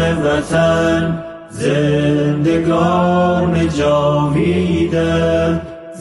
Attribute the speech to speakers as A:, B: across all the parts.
A: وطن زندگان جاویدند،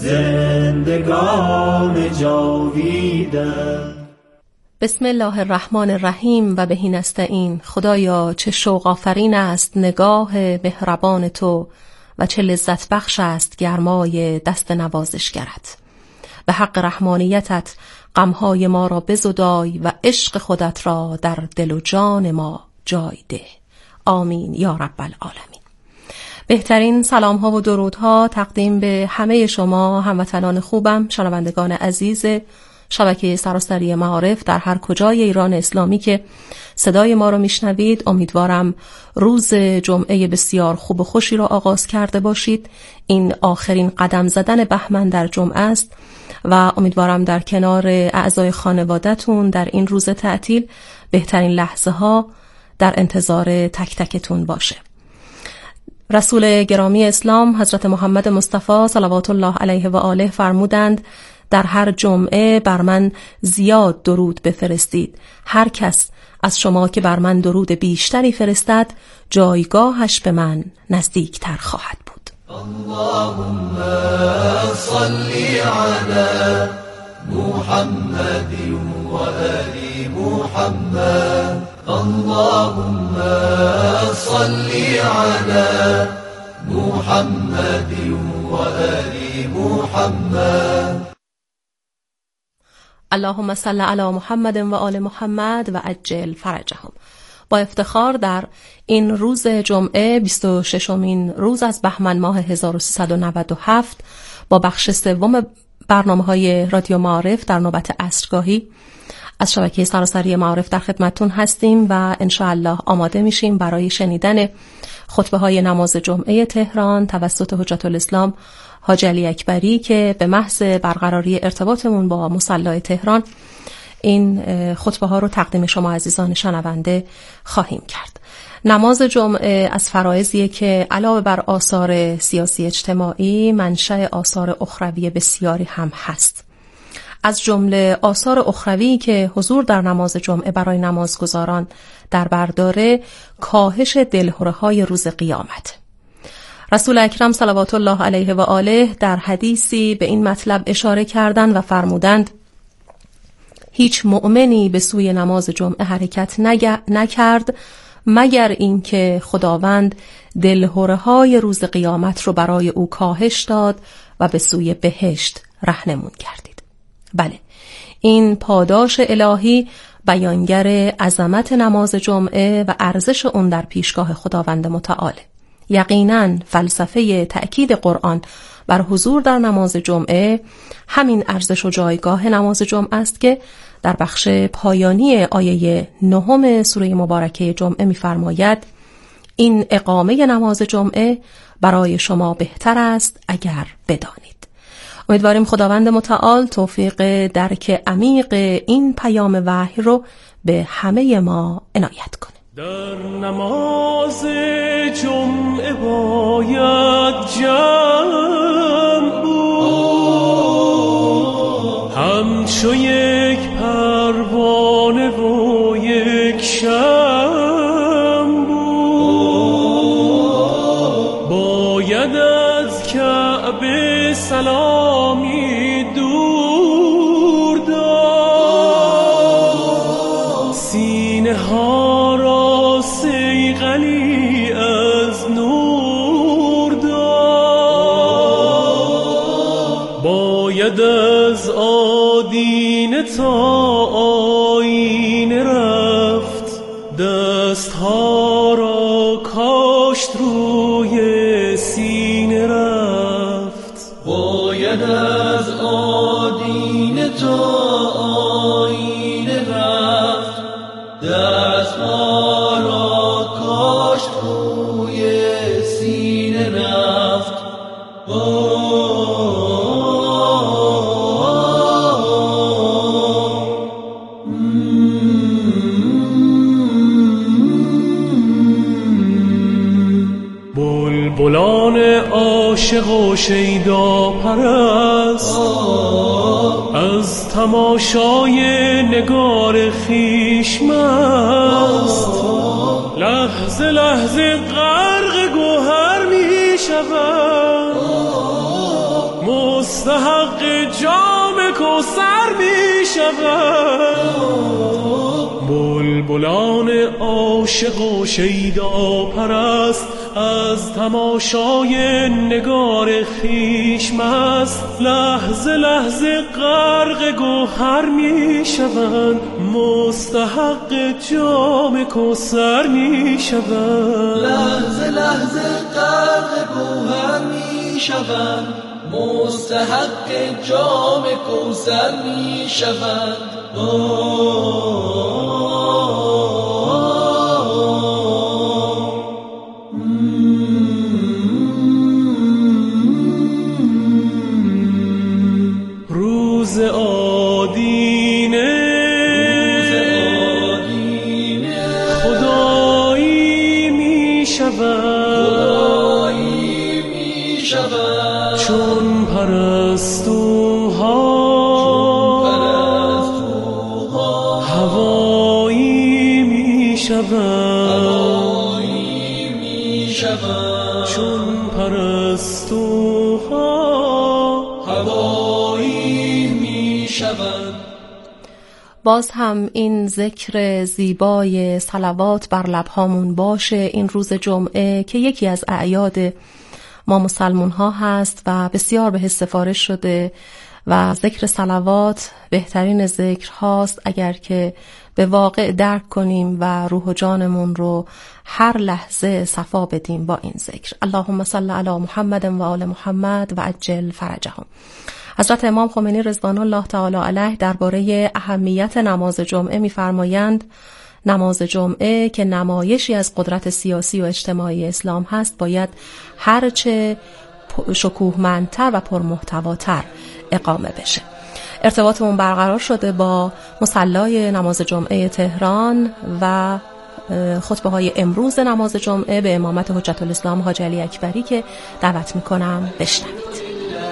A: زندگان جاویدند.
B: بسم الله الرحمن الرحیم و بهی نستعین. خدایا چه شوق آفرین است نگاه مهربان تو و چه لذت بخش است گرمای دست نوازشگرت. به حق رحمانیتت غمهای ما را بزدای و عشق خودت را در دل و جان ما جای ده. آمین یا رب العالمین. بهترین سلام ها و درودها تقدیم به همه شما هموطنان خوبم، شنوندگان عزیز شبکه سراسری معارف در هر کجای ایران اسلامی که صدای ما رو میشنوید. امیدوارم روز جمعه بسیار خوب و خوشی را آغاز کرده باشید. این آخرین قدم زدن بهمن در جمعه است و امیدوارم در کنار اعضای خانواده‌تون در این روز تعطیل بهترین لحظه ها در انتظار تک تکتون باشه. رسول گرامی اسلام حضرت محمد مصطفی صلوات الله علیه و آله فرمودند در هر جمعه بر من زیاد درود بفرستید. هر کس از شما که بر من درود بیشتری فرستد جایگاهش به من نزدیکتر خواهد بود.
A: اللهم صل علی محمد و آل محمد. اللهم صل علی محمد و آل محمد.
B: اللهم صل علی محمد و آل محمد و عجل فرجهم. با افتخار در این روز جمعه 26مین روز از بهمن ماه 1397 با بخش سوم برنامه‌های رادیو معارف در نوبت عصرگاهی از شبکه سراسری معارف در خدمتتون هستیم و انشاءالله آماده میشیم برای شنیدن خطبه های نماز جمعه تهران توسط حجت الاسلام حاج علی اکبری که به محض برقراری ارتباطمون با مصلی تهران این خطبه ها رو تقدیم شما عزیزان شنونده خواهیم کرد. نماز جمعه از فرایضیه که علاوه بر آثار سیاسی اجتماعی منشأ آثار اخروی بسیاری هم هست. از جمله آثار اخروی که حضور در نماز جمعه برای نمازگزاران در بر داره کاهش دلهره‌های روز قیامت. رسول اکرم صلوات الله علیه و آله در حدیثی به این مطلب اشاره کردند و فرمودند هیچ مؤمنی به سوی نماز جمعه حرکت نکرد مگر اینکه خداوند دلهره‌های روز قیامت رو برای او کاهش داد و به سوی بهشت رهنمون کردید. بله، این پاداش الهی بیانگر عظمت نماز جمعه و ارزش اون در پیشگاه خداوند متعال. یقیناً فلسفه تأکید قرآن بر حضور در نماز جمعه همین ارزش و جایگاه نماز جمعه است که در بخش پایانی آیه 9 سوره مبارکه جمعه می‌فرماید این اقامه نماز جمعه برای شما بهتر است اگر بدانید. امیدواریم خداوند متعال توفیق درک عمیق این پیام وحی رو به همه ما عنایت کنه.
C: در نماز جمعه باید جمع بود، همچو یک پروانه و یک شمع بود. باید از کعبه سلامی دور داد، سینه ها را صیقلی از نور داد. باید از آدینه تا آینه رفت، دست ها را کاشت روی سینه رفت.
A: باید از آدینه تا آینه رفت، دست ها را کاشت روی سینه رفت.
C: بلبلان عاشق و شیدا پرست از تماشای نگار خویش مست لحظه لحظه غرق گوهر می شود مستحق جام کوثر می شود بلبلان عاشق و شیدا پرست از تماشای نگار خویش مست لحظه لحظه غرق گوهر می شوند مستحق جام کوثر می شوند
A: لحظه لحظه غرق گوهر می شوند مستحق جام کوثر می شوند
C: روز آدینه خدایی می شود چون پرستوها هوایی می شود چون پرستوها
A: هوایی می شود.
B: باز هم این ذکر زیبای صلوات بر لبهامون باشه این روز جمعه که یکی از اعیاد ما مسلمون ها هست و بسیار به سفارش شده و ذکر صلوات بهترین ذکر هاست اگر که به واقع درک کنیم و روح و جانمون رو هر لحظه صفا بدیم با این ذکر. اللهم صل علی محمد و آل محمد و عجل فرجهم. حضرت امام خمینی رضوان الله تعالی علیه درباره اهمیت نماز جمعه می‌فرمایند نماز جمعه که نمایشی از قدرت سیاسی و اجتماعی اسلام هست باید هرچه شکوهمندتر و پرمحتواتر اقامه بشه. ارتباطمون برقرار شده با مصلای نماز جمعه تهران و خطبه های امروز نماز جمعه به امامت حجت الاسلام حاج علی اکبری که دعوت میکنم بشنوید.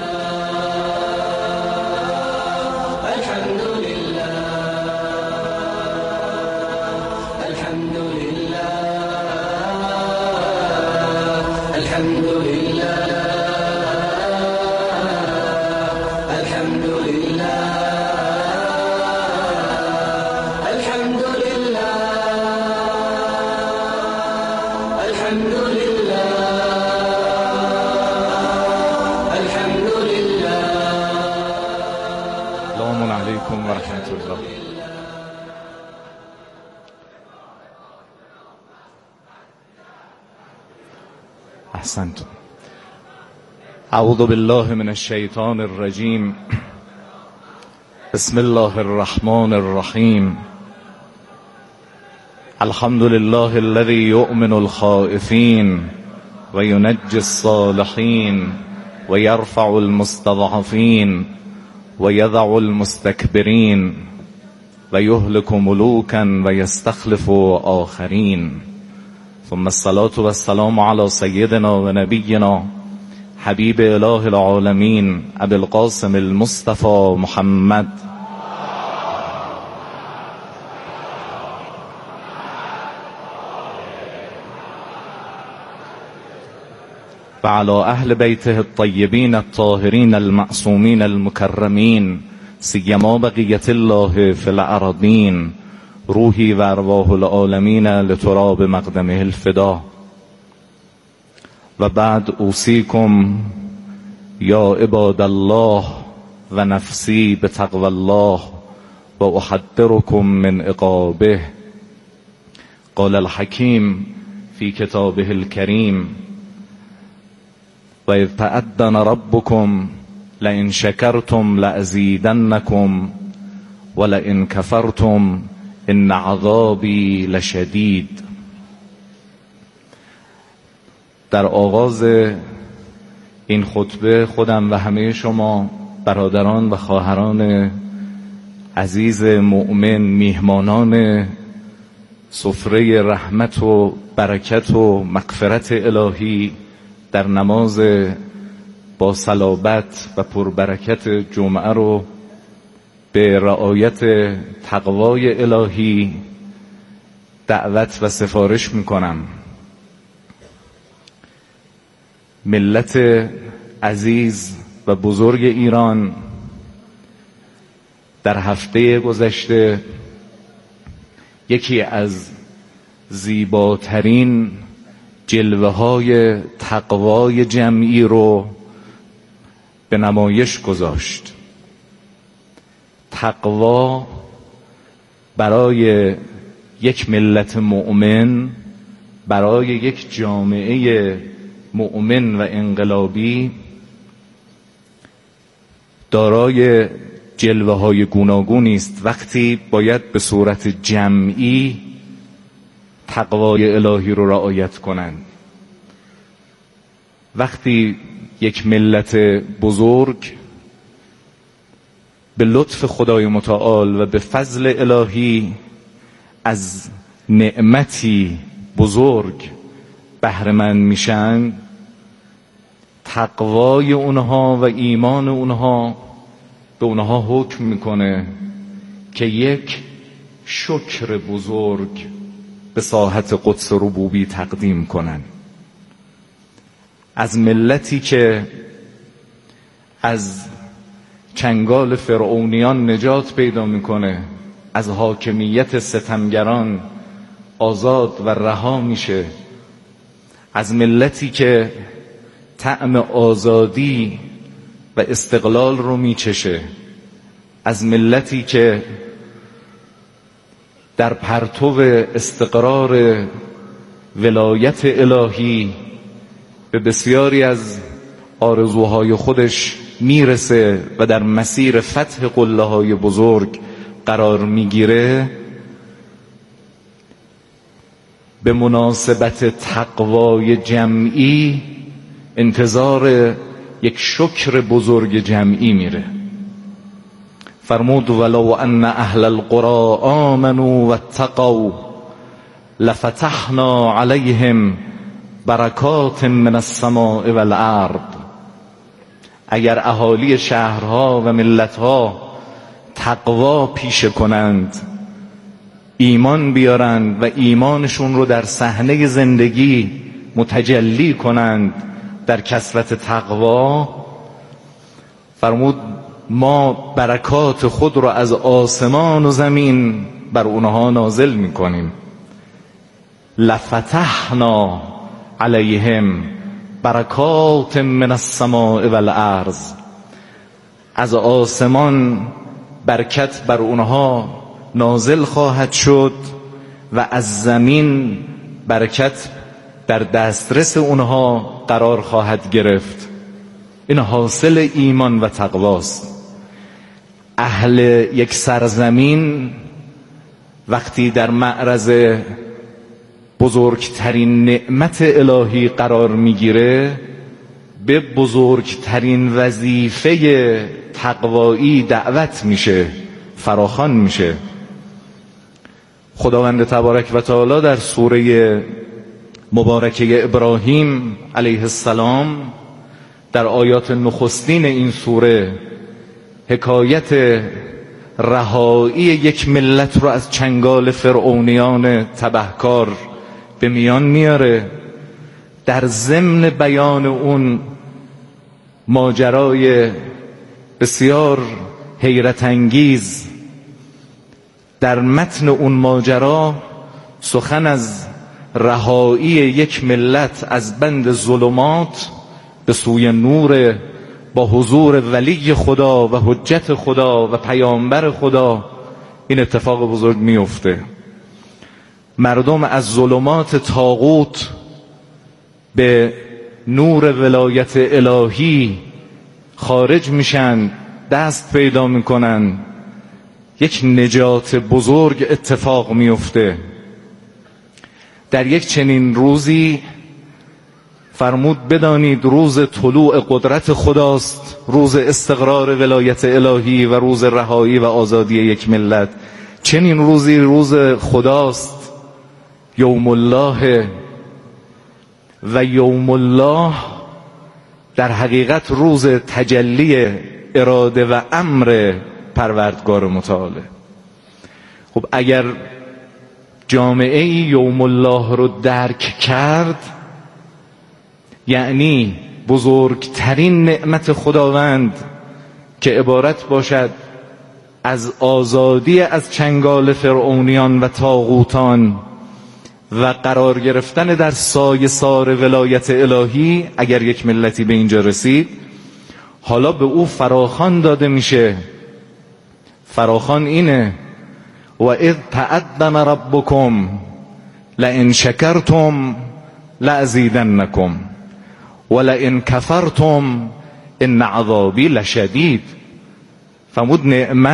D: احسنتم. اعوذ بالله من الشیطان الرجیم. بسم الله الرحمن الرحیم. الحمد لله الذي يؤمن الخائفين وينجي الصالحين ويرفع المستضعفين ويضع المستكبرين ويهلك ملوكا ويستخلف آخرين. ثم الصلاة والسلام على سيدنا ونبينا حبيب إله العالمين أبي القاسم المصطفى محمد وعلى أهل بيته الطيبين الطاهرين المعصومين المكرمين سيما بقية الله في الأرضين روحي وأرواح العالمين لتراب مقدمه الفدا. و بعد اوصيكم يا عباد الله ونفسي بتقوى الله وأحذركم من عقابه. قال الحكيم في كتابه الكريم وإذ تأذن ربكم لئن شكرتم لأزيدنكم ولئن كفرتم إن عذابي لشدید. در آغاز این خطبه خودم و همه شما برادران و خواهران عزیز مؤمن میهمانان سفره رحمت و برکت و مغفرت الهی در نماز با صلابت و پربرکت جمعه رو به رعایت تقوای الهی دعوت و سفارش میکنم. ملت عزیز و بزرگ ایران در هفته گذشته یکی از زیباترین جلوه‌های تقوای جمعی رو به نمایش گذاشت. تقوا برای یک ملت مؤمن، برای یک جامعه مؤمن و انقلابی دارای جلوه‌های گوناگونی است. وقتی باید به صورت جمعی تقوای الهی رو رعایت کنند، وقتی یک ملت بزرگ به لطف خدای متعال و به فضل الهی از نعمتی بزرگ بهره مند میشن، تقوای اونها و ایمان اونها به اونها حکم میکنه که یک شکر بزرگ به ساحت قدس ربوبی تقدیم کنن. از ملتی که از چنگال فرعونیان نجات پیدا میکنه، از حاکمیت ستمگران آزاد و رها میشه، از ملتی که طعم آزادی و استقلال رو میچشه، از ملتی که در پرتو استقرار ولایت الهی به بسیاری از آرزوهای خودش میرسه و در مسیر فتح قله‌های بزرگ قرار میگیره، به مناسبت تقوای جمعی انتظار یک شکر بزرگ جمعی میره. فرمود ولو ان اهل القرى آمنوا واتقوا لفتحنا علیهم برکات من السماء والارض. اگر اهالی شهرها و ملتها تقوا پیشه کنند، ایمان بیارند و ایمانشون رو در صحنه زندگی متجلی کنند در کثرت تقوا، فرمود ما برکات خود رو از آسمان و زمین بر اونها نازل میکنیم. لفتحنا علیهم برکات من السماء والارض. از آسمان برکت بر اونها نازل خواهد شد و از زمین برکت در دسترس اونها قرار خواهد گرفت. این حاصل ایمان و تقواست. اهل یک سرزمین وقتی در معرض بزرگترین نعمت الهی قرار میگیره، به بزرگترین وظیفه تقوایی دعوت میشه، فراخوان میشه. خداوند تبارک و تعالی در سوره مبارکه ابراهیم علیه السلام در آیات نخستین این سوره حکایت رهایی یک ملت رو از چنگال فرعونیان تبهکار به میان میاره. در ضمن بیان اون ماجرای بسیار حیرت انگیز، در متن اون ماجرا سخن از رهایی یک ملت از بند ظلمات به سوی نور با حضور ولی خدا و حجت خدا و پیامبر خدا این اتفاق بزرگ میفته. مردم از ظلمات طاغوت به نور ولایت الهی خارج میشن، دست پیدا میکنن، یک نجات بزرگ اتفاق میفته. در یک چنین روزی فرمود بدانید روز طلوع قدرت خداست، روز استقرار ولایت الهی و روز رهایی و آزادی یک ملت. چنین روزی روز خداست، یوم الله، و یوم الله در حقیقت روز تجلی اراده و امر پروردگار متعاله. خب اگر جامعه یوم الله رو درک کرد، یعنی بزرگترین نعمت خداوند که عبارت باشد از آزادی از چنگال فرعونیان و طاغوتان و قرار گرفتن در سایه سار ولایت الهی، اگر یک ملتی به اینجا رسید، حالا به او فراخوان داده میشه. فراخوان اینه: و اذ تعذن ربکم لئن شکرتم لازیدنکم ولئن کفرتم ان عذابی لشدید. فرمود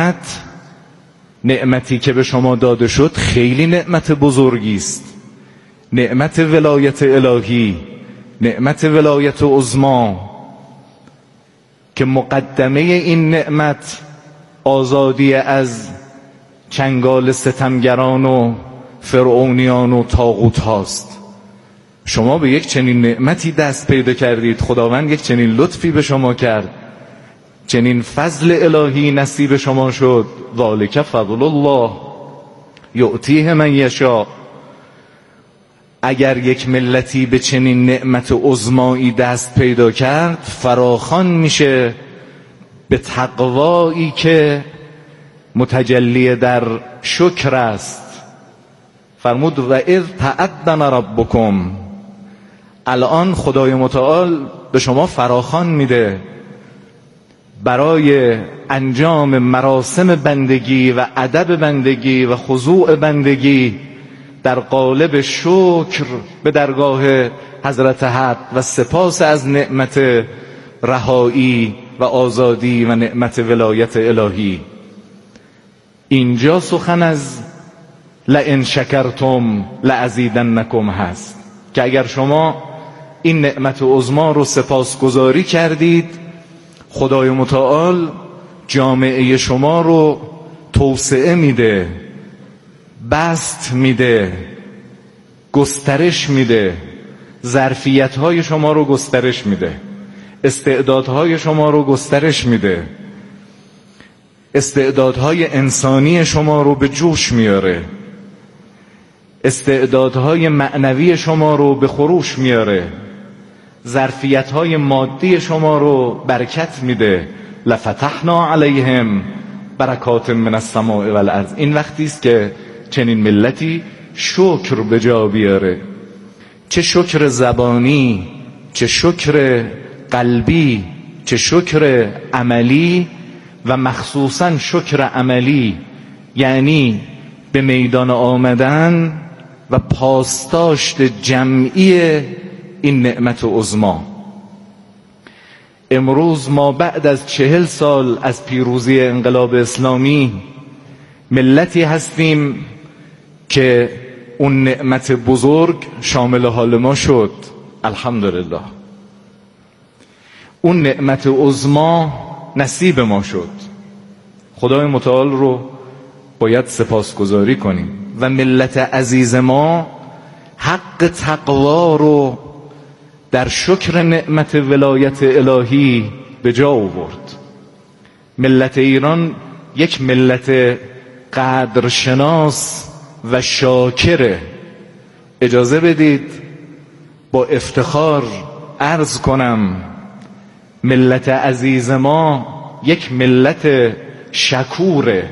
D: نعمتی که به شما داده شد خیلی نعمت بزرگی است. نعمت ولایت الهی، نعمت ولایت عظمی، که مقدمه این نعمت آزادی از چنگال ستمگران و فرعونیان و طاغوت هاست. شما به یک چنین نعمتی دست پیدا کردید، خداوند یک چنین لطفی به شما کرد، چنین فضل الهی نصیب شما شد. ذالک فضل الله یؤتیه من یشاء. اگر یک ملتی به چنین نعمت عظمایی دست پیدا کرد، فراخوان میشه به تقوایی که متجلی در شکر است. فرمود و اذ تعذن ربکم، الان خدای متعال به شما فراخوان میده برای انجام مراسم بندگی و ادب بندگی و خضوع بندگی در قالب شکر به درگاه حضرت حق و سپاس از نعمت رهایی و آزادی و نعمت ولایت الهی. اینجا سخن از لئن شکرتم لازیدنکم هست که اگر شما این نعمت عظما رو سپاسگزاری کردید، خدای متعال جامعه شما رو توسعه میده، بسط میده، گسترش میده، ظرفیت‌های شما رو گسترش میده، استعدادهای شما رو گسترش میده، استعدادهای انسانی شما رو به جوش میاره، استعدادهای معنوی شما رو به خروش میاره، ظرفیت‌های مادی شما رو برکت میده. لفتحنا علیهم برکات من السماء والارض. این وقتی است که چنین ملتی شکر به جا بیاره، چه شکر زبانی، چه شکر قلبی، چه شکر عملی، و مخصوصا شکر عملی، یعنی به میدان آمدن و پاسداشت جمعی این نعمت عظمی. امروز ما بعد از 40 سال از پیروزی انقلاب اسلامی ملتی هستیم که اون نعمت بزرگ شامل حال ما شد. الحمدلله. اون نعمت عظمی نصیب ما شد. خدای متعال رو باید سپاسگزاری کنیم و ملت عزیز ما حق تقوا رو در شکر نعمت ولایت الهی به جا آورد. ملت ایران یک ملت قدرشناس و شاکره. اجازه بدید با افتخار عرض کنم ملت عزیز ما یک ملت شکوره.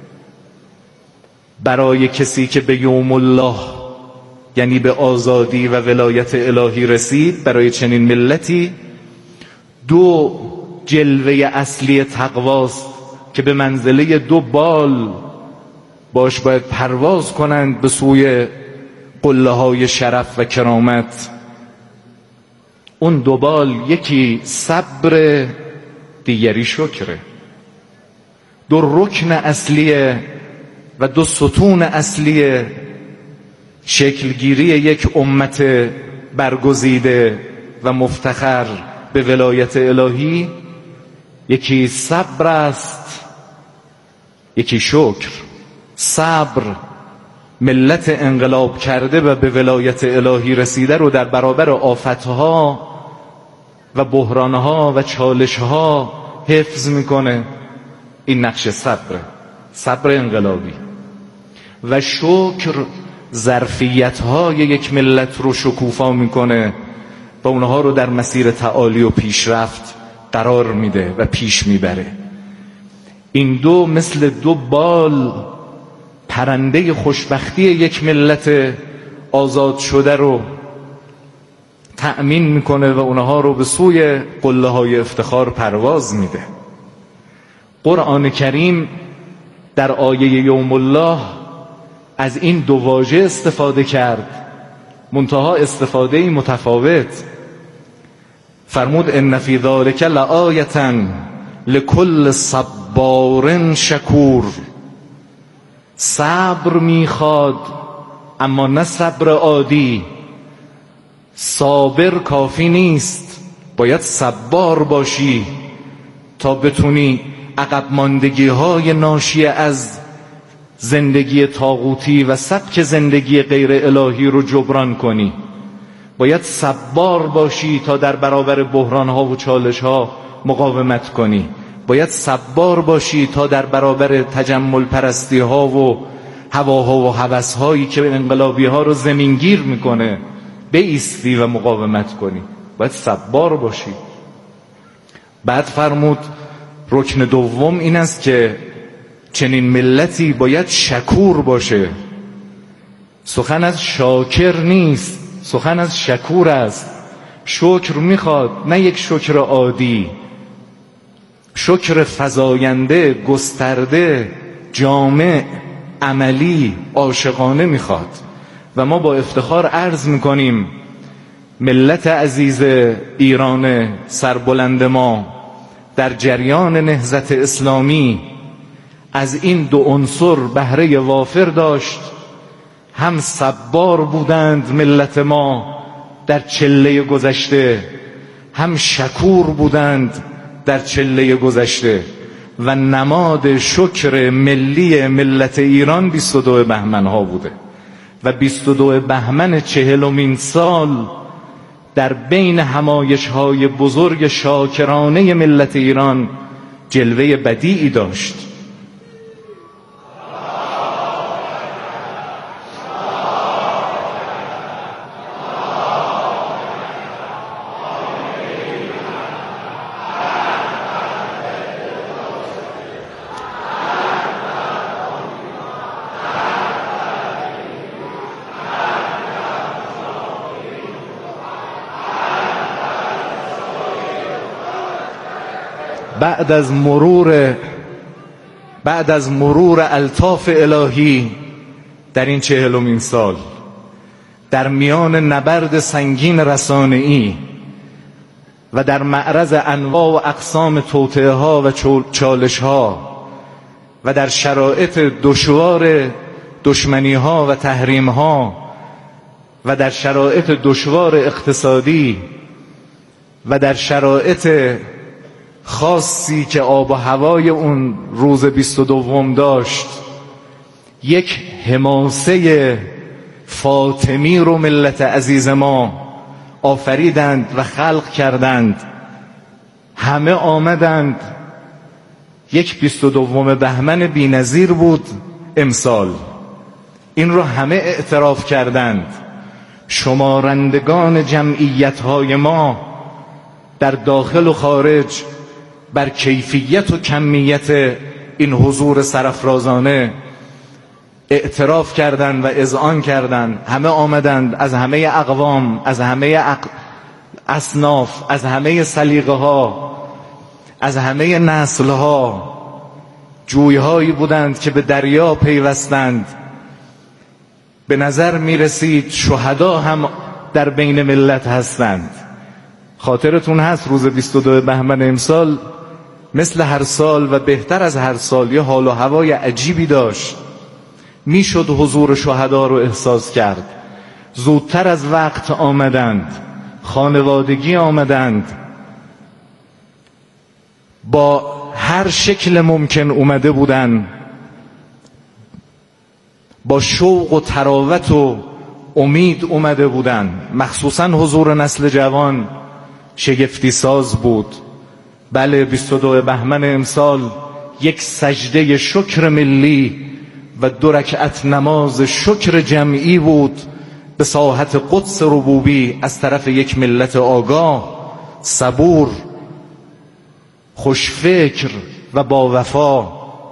D: برای کسی که به یوم الله، یعنی به آزادی و ولایت الهی رسید، برای چنین ملتی دو جلوه اصلی تقواست که به منزله دو بال باش باید پرواز کنند به سوی قله های شرف و کرامت. اون دو بال، یکی صبر، دیگری شکره. دو رکن اصلیه و دو ستون اصلی شکلگیری یک امت برگزیده و مفتخر به ولایت الهی، یکی صبر است، یکی شکر. صبر ملت انقلاب کرده و به ولایت الهی رسیده رو در برابر آفتها و بحرانها و چالشها حفظ میکنه. این نقش صبر انقلابی. و شکر ظرفیت‌های یک ملت رو شکوفا میکنه و اونها رو در مسیر تعالی و پیشرفت قرار میده و پیش میبره. این دو مثل دو بال پرنده خوشبختی یک ملت آزاد شده رو تأمین میکنه و اونها رو به سوی قله‌های افتخار پرواز میده. قرآن کریم در آیه یوم الله از این دو واژه استفاده کرد، منتها استفاده متفاوت. فرمود ان فی ذلک لآیة لکل صبار شکور. صبر میخواد، اما نه صبر عادی. صابر کافی نیست، باید صبار باشی تا بتونی عقب ماندگی های ناشی از زندگی طاغوتی و سبک زندگی غیر الهی رو جبران کنی. باید صبار باشی تا در برابر بحران ها و چالش ها مقاومت کنی. باید صبار باشی تا در برابر تجمل پرستی ها و هواها و هوس هایی که انقلابی ها رو زمینگیر میکنه بایستی و مقاومت کنی. باید صبار باشی. بعد فرمود رکن دوم این است که چنین ملتی باید شکور باشه. سخن از شاکر نیست، سخن از شکور است. شکر میخواد، نه یک شکر عادی، شکر فزاینده، گسترده، جامع، عملی، عاشقانه میخواد. و ما با افتخار عرض میکنیم ملت عزیز ایران سربلند ما در جریان نهضت اسلامی از این دو عنصر بهره وافر داشت. هم صبار بودند ملت ما در چله گذشته، هم شکور بودند در چله گذشته. و نماد شکر ملی ملت ایران 22 بهمن ها بوده و 22 بهمن 40مین سال در بین همایش های بزرگ شاکرانه ملت ایران جلوه بدیعی داشت. بعد از مرور الطاف الهی در این 40مین سال، در میان نبرد سنگین رسانه‌ای و در معرض انواع و اقسام توطئه ها و چالش ها و در شرایط دشوار دشمنی ها و تحریم ها و در شرایط دشوار اقتصادی و در شرایط خاصی که آب و هوای اون روز 22 داشت، یک حماسه فاطمی رو ملت عزیز ما آفریدند و خلق کردند. همه آمدند. یک 22 بهمن بی‌نظیر بود امسال. این رو همه اعتراف کردند. شمارندگان جمعیت‌های ما در داخل و خارج بر کیفیت و کمیت این حضور سرافرازانه اعتراف کردند و اذعان کردند. همه آمدند، از همه اقوام، از همه اصناف، از همه سلیقه ها، از همه نسل ها. جویهایی بودند که به دریا پیوستند. به نظر می رسید شهدا هم در بین ملت هستند. خاطرتون هست روز 22 بهمن امسال مثل هر سال و بهتر از هر سال یه حال و هوای عجیبی داشت. میشد حضور شهدا رو احساس کرد. زودتر از وقت آمدند، خانوادگی آمدند، با هر شکل ممکن اومده بودند، با شوق و تراوت و امید اومده بودند. مخصوصا حضور نسل جوان شگفتی ساز بود. بله 22 بهمن امسال یک سجده شکر ملی و 2 رکعت نماز شکر جمعی بود به ساحت قدس ربوبی از طرف یک ملت آگاه، صبور، خوشفکر و با وفا.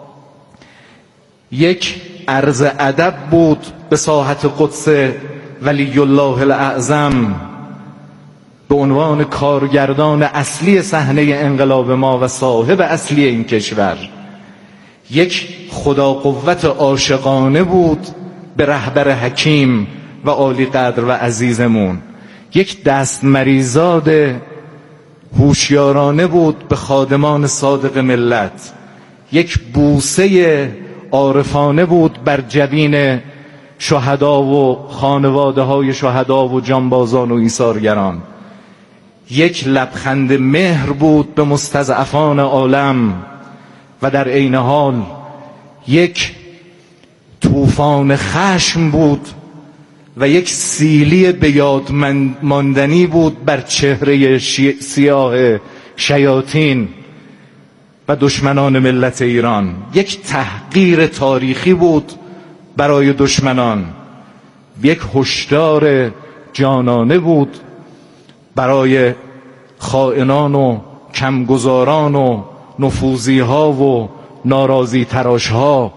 D: یک عرض ادب بود به ساحت قدس ولی الله الاعظم به عنوان کارگردان اصلی صحنه انقلاب ما و صاحب اصلی این کشور. یک خدا قوت عاشقانه بود به رهبر حکیم و عالی قدر و عزیزمون. یک دست مریزاد هوشیارانه بود به خادمان صادق ملت. یک بوسه عارفانه بود بر جبین شهدا و خانواده های شهدا و جانبازان و ایثارگران. یک لبخند مهر بود به مستضعفان عالم و در عین حال یک طوفان خشم بود و یک سیلی به یاد ماندنی بود بر چهره سیاه شیاطین و دشمنان ملت ایران. یک تحقیر تاریخی بود برای دشمنان، یک هشدار جانانه بود برای خائنان و کمگزاران و نفوذی ها و ناراضی تراش ها.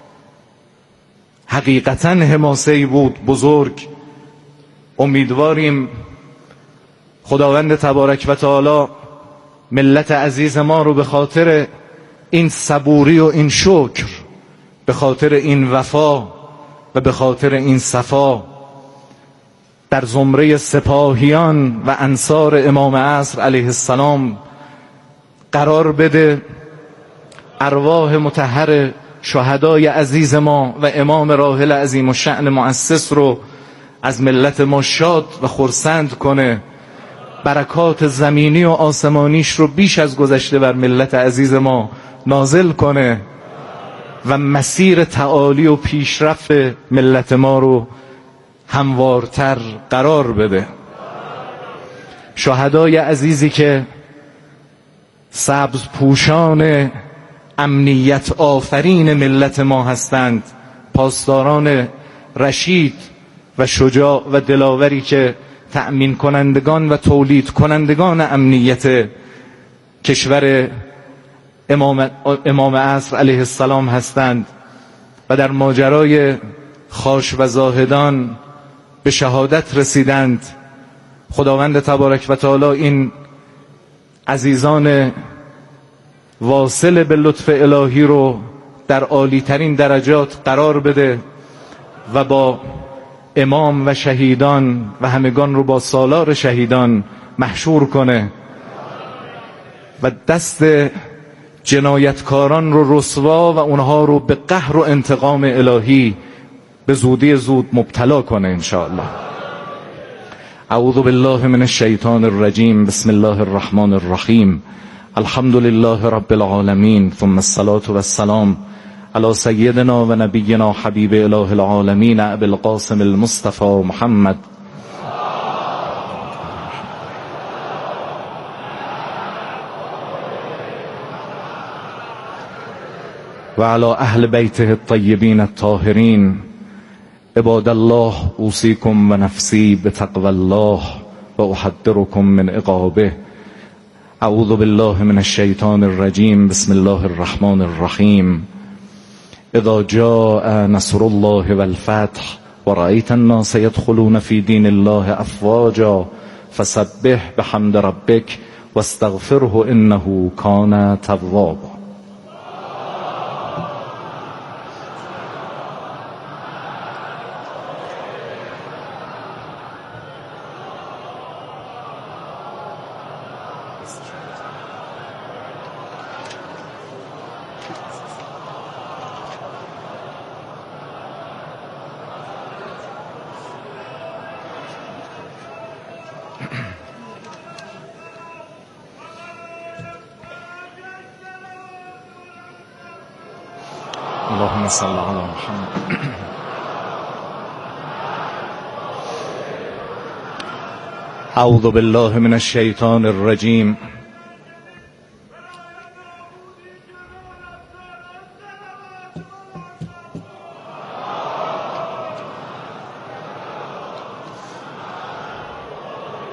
D: حقیقتا حماسه‌ای بود بزرگ. امیدواریم خداوند تبارک و تعالی ملت عزیز ما رو به خاطر این صبوری و این شکر، به خاطر این وفا و به خاطر این صفا در زمره سپاهیان و انصار امام عصر علیه السلام قرار بده. ارواح مطهر شهدای عزیز ما و امام راحل عظیم الشأن مؤسس رو از ملت ما شاد و خرسند کنه. برکات زمینی و آسمانیش رو بیش از گذشته بر ملت عزیز ما نازل کنه و مسیر تعالی و پیشرفت ملت ما رو هموارتر قرار بده. شهدای عزیزی که سبز پوشان امنیت آفرین ملت ما هستند، پاسداران رشید و شجاع و دلاوری که تأمین کنندگان و تولید کنندگان امنیت کشور امام عصر علیه السلام هستند و در ماجرای خاش و زاهدان به شهادت رسیدند. خداوند تبارک و تعالی این عزیزان واصل به لطف الهی رو در عالی ترین درجات قرار بده و با امام و شهیدان و همگان رو با سالار شهیدان محشور کنه و دست جنایتکاران رو رسوا و اونها رو به قهر و انتقام الهی به زودی زود مبتلا کنه انشاءالله. اعوذ بالله من الشیطان الرجیم. بسم الله الرحمن الرحیم. الحمد لله رب العالمین ثم الصلاة والسلام علی سیدنا و نبینا حبیب اله العالمین ابی القاسم المصطفى محمد و علی اهل بیته الطیبین الطاهرین. عباد الله اوصیکم و نفسی بتقوی الله و احذرکم من عقابه. اعوذ بالله من الشیطان الرجیم. بسم الله الرحمن الرحیم. اذا جاء نصر الله والفتح ورأيت الناس يدخلون في دين الله افواجا فسبح بحمد ربك واستغفره انه كان توابا. اللهم صل على محمد. اعوذ بالله من الشیطان الرجیم.